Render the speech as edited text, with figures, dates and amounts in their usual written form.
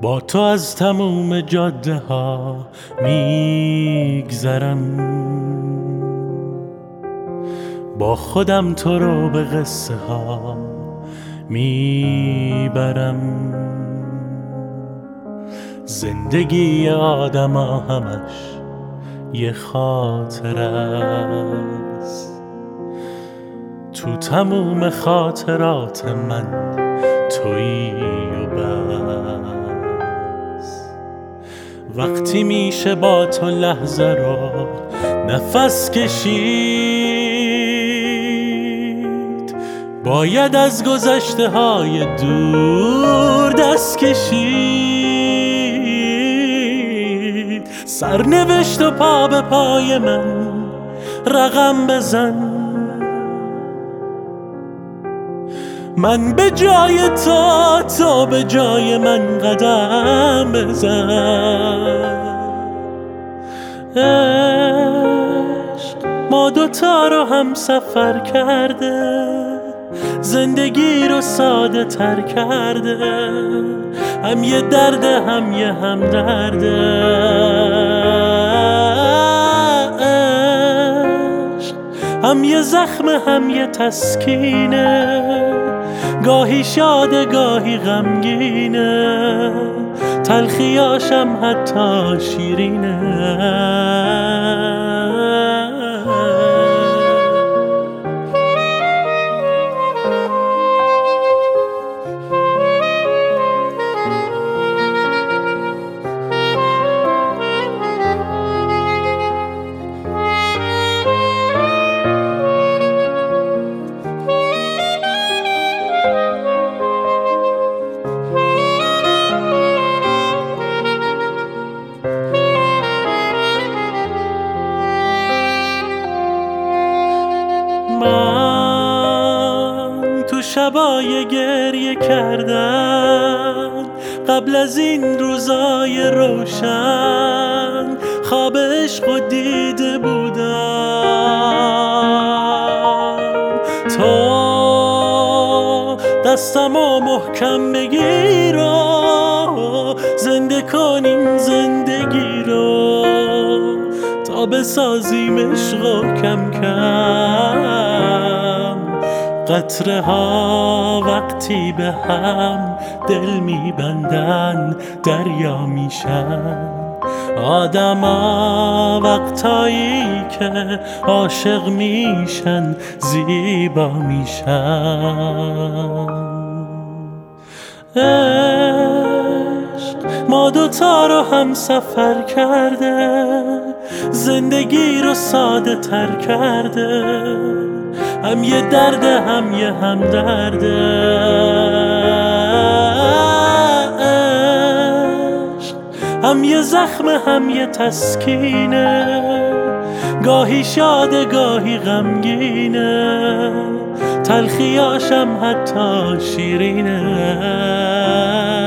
با تو از تموم جاده ها میگذرم، با خودم تو رو به قصه ها میبرم. زندگی آدم ها همش یه خاطر است، تو تموم خاطرات من تویی و بس. وقتی میشه با تو لحظه رو نفس کشید، باید از گذشته های دور دست کشید. سرنوشت و پا به پای من رقم بزن، من به جای تو به جای من قدم بزن. عشق ما دوتا رو هم سفر کرده، زندگی رو ساده تر کرده، هم یه درده هم یه همدرده. عشق هم یه زخم هم یه تسکینه، گاهی شاده گاهی غمگینه، تلخیاشم حتی شیرینه. من تو شبای گریه کردن، قبل از این روزای روشن، خواب عشق و دیده بودم. تو دستمو محکم بگیر و زنده کن این زندگی رو، تا بسازیم عشق و کم کم قطره ها وقتی به هم دل میبندن دریا میشن. آدما وقتایی که عاشق میشن زیبا میشن. عشق ما دوتا رو هم سفر کرده، زندگی رو ساده تر کرده، هم یه درده هم یه همدرده. عشق هم یه زخم هم یه تسکینه، گاهی شاده گاهی غمگینه، تلخیاشم حتی شیرینه.